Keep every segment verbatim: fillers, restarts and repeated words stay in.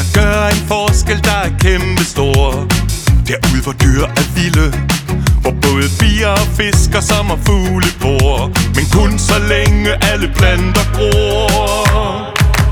der gør en forskel, der er kæmpestor. Derude hvor dyr er vilde, hvor både bier og fisk og sommerfugle bor, men kun så længe alle planter gror.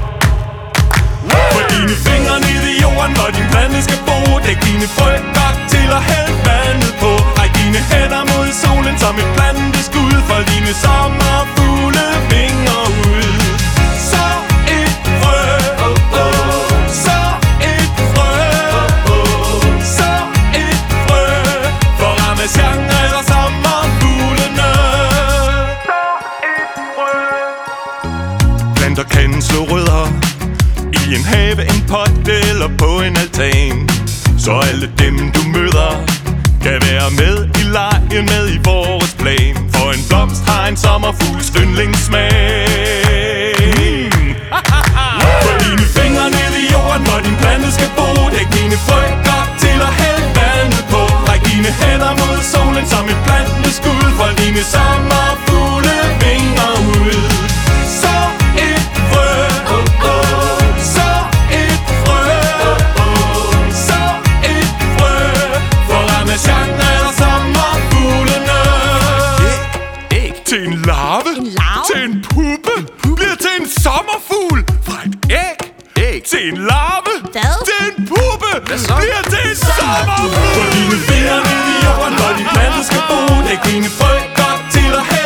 For dine fingre ned i jorden, hvor din plante skal bo. Dæk dine frø godt til at hælde vandet på. Ræk dine hænder mod solen som et planteskud. Fold dine sommerfugle vinger ud. Så et frø, oh, oh. Så et frø, oh, oh. Så et frø for Ramasjang eller sommerfuglene. Så et frø. Planter kan slå rødder i en have, en pot eller på en altan, så alle dem du møder kan være med i legen med i vores plan. For en blomst har en sommerfugls yndlingssmag. mm. For dine fingre ned i jorden, hvor din plante skal bo. Dæk dine frø godt til at hælde vandet på. Ræk dine hænder mod solen som et planteskud. Fold dine sommerfugle vinger ud. Så et frø, oh, oh. Så et frø, oh, oh. Så et frø for Ramasjang eller sommerfuglene. Æg til en larve, En larve? til en puppe, bliver til en sommerfugl. Fra et æg, æg til en larve, Hvad? til en puppe, bliver til en sommerfugl. For dine fingre ned i jorden, hvor din plante skal bo. Dæk dine frø godt til at have